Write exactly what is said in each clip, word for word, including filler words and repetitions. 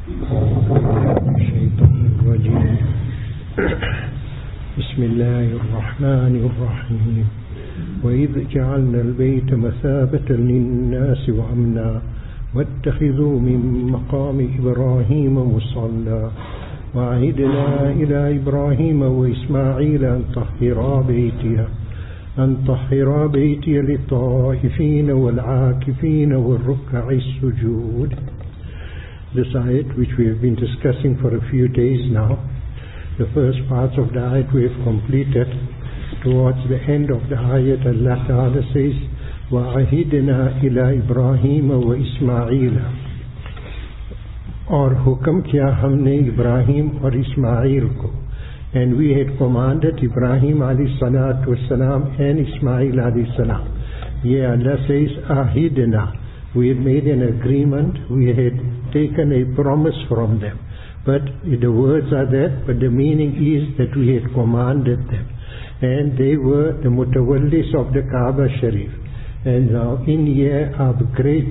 الشيطان الرجيم بسم الله الرحمن الرحيم وإذ جعلنا البيت مثابة للناس وأمنا واتخذوا من مقام إبراهيم مصلى وعهدنا إلى إبراهيم وإسماعيل أن طهرا بيتي أن طهرا بيتي للطائفين والعاكفين والركع السجود. This ayat which we have been discussing for a few days now, the first parts of the ayat we have completed. Towards the end of the ayat, Allah Ta'ala says, وَعَهِدْنَا إِلَىٰ إِبْرَاهِيمَ وَإِسْمَاعِيلَ, और हुक्म किया हमने इब्राहिम और इस्माइल को, and we had commanded Ibrahim alayhi salatu wassalam and Ismail alayhi salam. Yeah, Allah says, ahidna, we had made an agreement, we had taken a promise from them. But the words are that, but the meaning is that we had commanded them. And they were the mutawallis of the Kaaba Sharif. And now in here are the great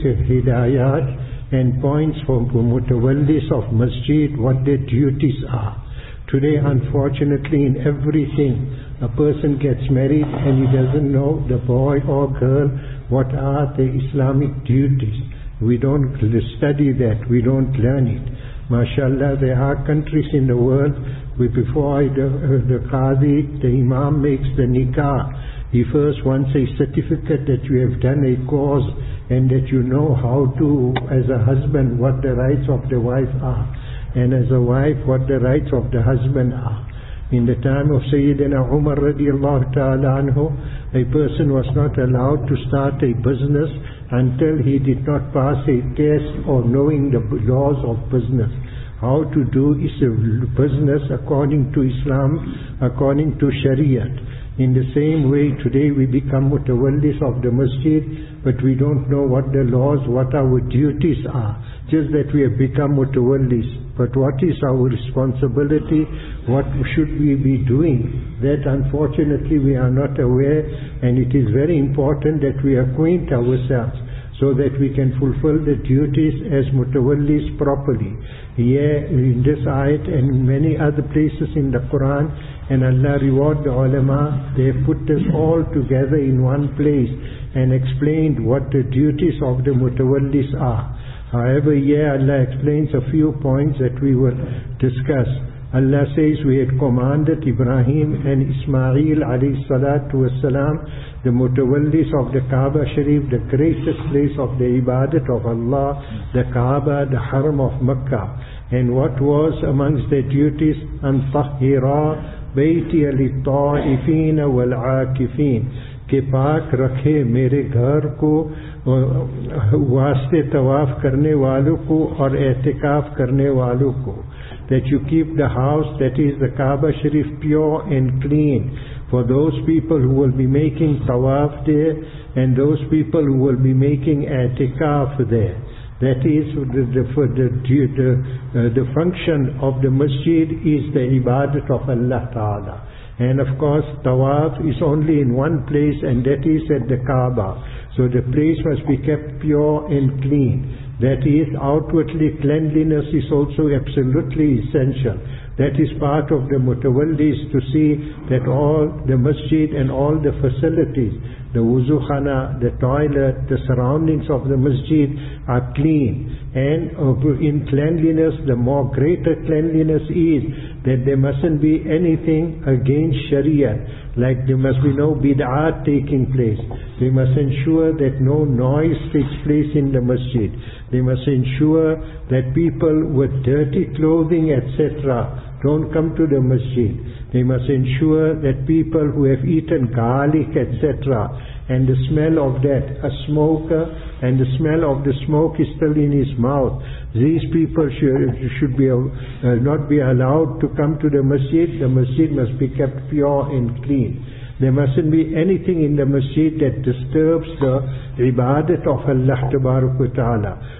hidayat and points from the mutawallis of masjid, what their duties are. Today, unfortunately, in everything, a person gets married and he doesn't know, the boy or girl, what are the Islamic duties. We don't study that, we don't learn it. MashaAllah, there are countries in the world where before the, uh, the Qadi, the Imam makes the nikah, he first wants a certificate that you have done a course and that you know how to, as a husband, what the rights of the wife are, and as a wife, what the rights of the husband are. In the time of Sayyidina Umar radiallahu ta'ala anhu, a person was not allowed to start a business until he did not pass a test or knowing the laws of business. How to do is a business according to Islam, according to Shariat. In the same way, today we become mutawallis of the masjid, but we don't know what the laws, what our duties are. Just that we have become mutawallis. But what is our responsibility? What should we be doing? That unfortunately we are not aware, and it is very important that we acquaint ourselves so that we can fulfill the duties as mutawallis properly. Here in this ayat and many other places in the Quran, and Allah reward the ulama, they have put this all together in one place and explained what the duties of the mutawallis are. However, here Allah explains a few points that we will discuss. Allah says we had commanded Ibrahim and Ismail alayhi salatu wassalam, the mutawallis of the Kaaba Sharif, the greatest place of the ibadat of Allah, the Kaaba, the Haram of Makkah. And what was amongst their duties? An tahira bayti lit-ta'ifin wal-aakifin, के पाक रखे मेरे घर को वास्ते तवाफ करने वालों को और एहतिकाफ करने वालों को. That you keep the house, that is the Kaaba Sharif, pure and clean for those people who will be making tawaf there and those people who will be making i'tikaf there. That is the, the, the, the, uh, the function of the masjid is the ibadat of Allah Ta'ala. And of course, tawaf is only in one place, and that is at the Kaaba. So the place must be kept pure and clean. That is, outwardly cleanliness is also absolutely essential. That is part of the mutawallis, to see that all the masjid and all the facilities, the wuzu khana, the toilet, the surroundings of the masjid are clean. And in cleanliness, the more greater cleanliness is that there mustn't be anything against Sharia. Like there must be no bid'at taking place. They must ensure that no noise takes place in the masjid. They must ensure that people with dirty clothing, et cetera, don't come to the masjid. They must ensure that people who have eaten garlic, et cetera, and the smell of that, a smoker, and the smell of the smoke is still in his mouth, these people should, should be uh, not be allowed to come to the masjid. The masjid must be kept pure and clean. There mustn't be anything in the masjid that disturbs the ibadat of Allah Tabarak wa Ta'ala.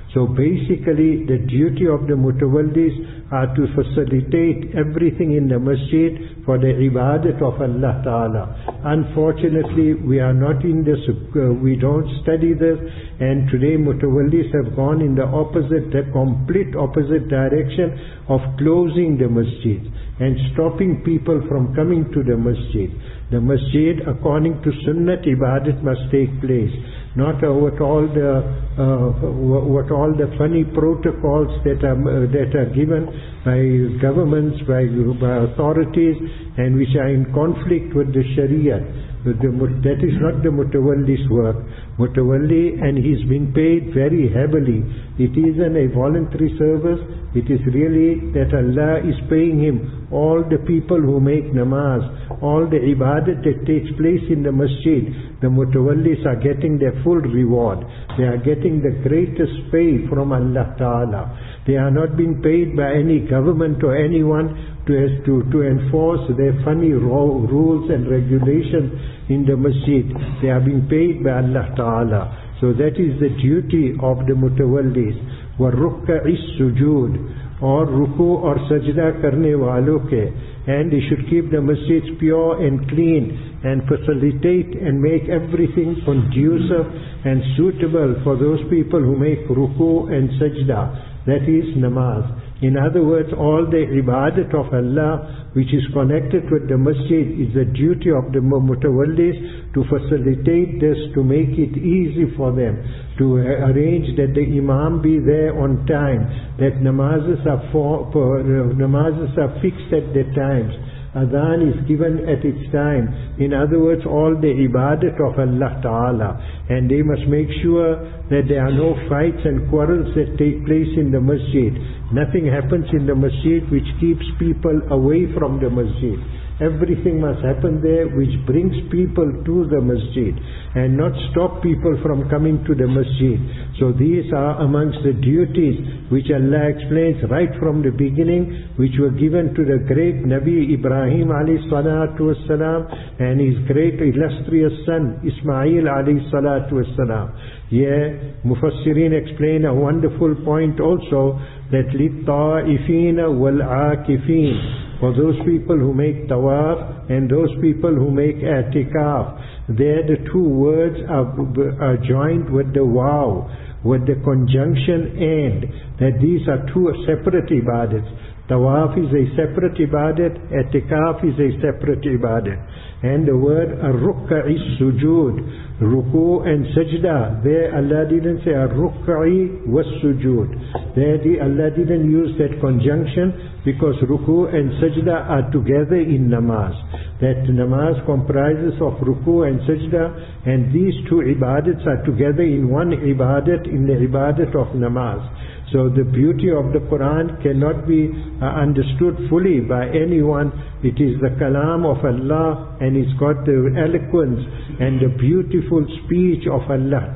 So basically the duty of the mutawallis are to facilitate everything in the masjid for the ibadat of Allah Ta'ala. Unfortunately, we are not in this, uh, we don't study this, and today mutawallis have gone in the opposite, the complete opposite direction of closing the masjid and stopping people from coming to the masjid. The masjid, according to Sunnat, ibadat must take place. Not uh, what all the uh, what all the funny protocols that are uh, that are given by governments, by, by authorities, and which are in conflict with the Sharia. The, that is not the mutawalli's work. Mutawalli, and he's been paid very heavily. It isn't a voluntary service. It is really that Allah is paying him. All the people who make namaz, all the ibadat that takes place in the masjid, the mutawallis are getting their full reward. They are getting the greatest pay from Allah Ta'ala. They are not being paid by any government or anyone to, to, to enforce their funny rules and regulations in the masjid. They are being paid by Allah Ta'ala. So that is the duty of the mutawallis. وَالرُّكَّعِ السُّجُودِ, or ruku or sajda karne walo ke, and they should keep the masjids pure and clean and facilitate and make everything conducive and suitable for those people who make ruku and sajda, that is namaz. In other words, all the ibadat of Allah which is connected with the masjid is the duty of the mutawallis to facilitate this, to make it easy for them, to arrange that the imam be there on time, that namazes are, for, for, uh, namazes are fixed at their times, adhan is given at its time. In other words, all the ibadat of Allah Ta'ala. And they must make sure that there are no fights and quarrels that take place in the masjid. Nothing happens in the masjid which keeps people away from the masjid. Everything must happen there which brings people to the masjid and not stop people from coming to the masjid. So these are amongst the duties which Allah explains right from the beginning, which were given to the great Nabi Ibrahim alayhi salatu wassalam and his great illustrious son Ismail alayhi salatu wassalam. Here Mufassirin explain a wonderful point also, that لِلطَّائِفِينَ وَالْعَاكِفِينَ, for those people who make tawaf and those people who make i'tikaf. There the two words are, are joined with the waw, with the conjunction and, that these are two separate ibadats. Tawaf is a separate ibadat, i'tikaf is a separate ibadat. And the word ar-rukka'i sujud, ruku and sajda, there Allah didn't say ar-rukka'i was sujud. There the, Allah didn't use that conjunction because ruku and sajda are together in namaz. That namaz comprises of ruku and sajda, and these two ibadats are together in one ibadat, in the ibadat of namaz. So the beauty of the Quran cannot be uh, understood fully by anyone. It is the kalam of Allah, and it's got the eloquence and the beautiful speech of Allah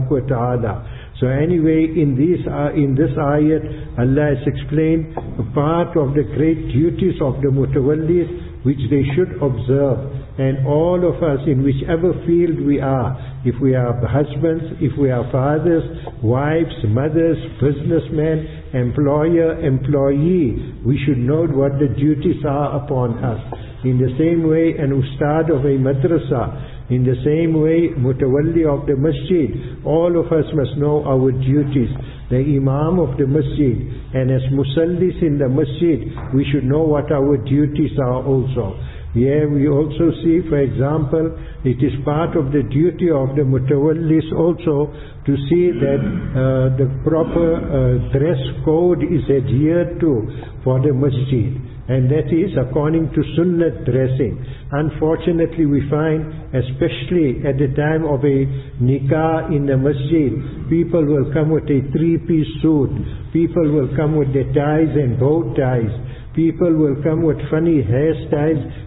Ta'ala. So anyway, in this, uh, in this ayat, Allah has explained a part of the great duties of the mutawallis which they should observe. And all of us, in whichever field we are, if we are husbands, if we are fathers, wives, mothers, businessmen, employer, employee, we should know what the duties are upon us. In the same way, an ustad of a madrasa, in the same way, mutawalli of the masjid, all of us must know our duties. The imam of the masjid, and as musallis in the masjid, we should know what our duties are also. Here we also see, for example, it is part of the duty of the mutawallis also to see that uh, the proper uh, dress code is adhered to for the masjid. And that is according to sunnat dressing. Unfortunately, we find, especially at the time of a nikah in the masjid, people will come with a three-piece suit. People will come with their ties and bow ties. People will come with funny hairstyles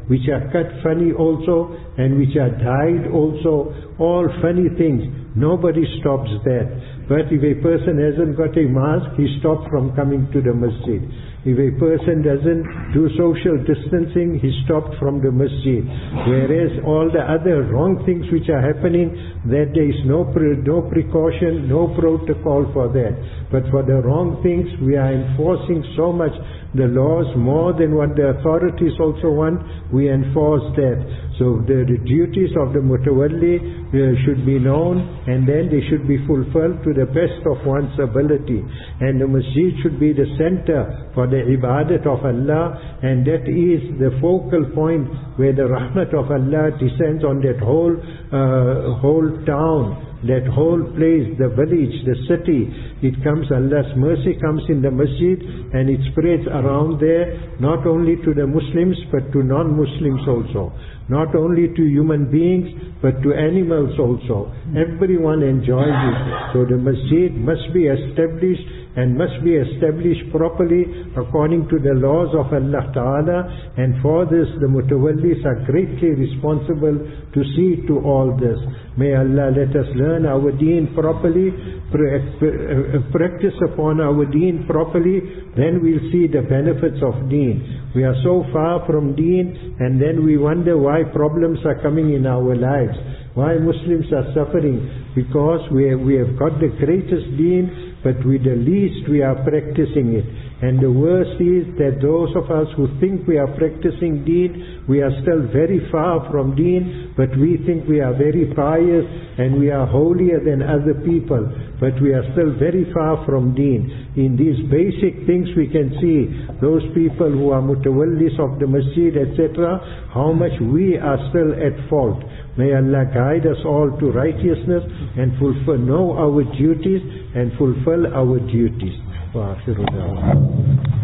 which are cut funny also, and which are dyed also, all funny things. Nobody stops that. But if a person hasn't got a mask, he stops from coming to the masjid. If a person doesn't do social distancing, he stopped from the masjid. Whereas all the other wrong things which are happening, that there is no pre- no precaution, no protocol for that. But for the wrong things, we are enforcing so much the laws more than what the authorities also want. We enforce that. So the, the duties of the mutawalli uh, should be known, and then they should be fulfilled to the best of one's ability. And the masjid should be the center for the ibadat of Allah, and that is the focal point where the rahmat of Allah descends on that whole uh, whole town, that whole place, the village, the city. It comes, Allah's mercy comes in the masjid, and it spreads around there, not only to the Muslims but to non-Muslims also. Not only to human beings, but to animals also. Everyone enjoys it. So the masjid must be established, and must be established properly according to the laws of Allah Ta'ala. And for this, the mutawallis are greatly responsible to see to all this. May Allah let us learn our deen properly, practice upon our deen properly, then we'll see the benefits of deen. We are so far from deen, and then we wonder why problems are coming in our lives, why Muslims are suffering, because we have, we have got the greatest deen, but with the least we are practicing it. And the worst is that those of us who think we are practicing deen, we are still very far from deen, but we think we are very pious and we are holier than other people, but we are still very far from deen. In these basic things we can see those people who are mutawallis of the masjid, et cetera, how much we are still at fault. May Allah guide us all to righteousness and fulfill, know our duties and fulfill our duties. Wa akhiru da'wana.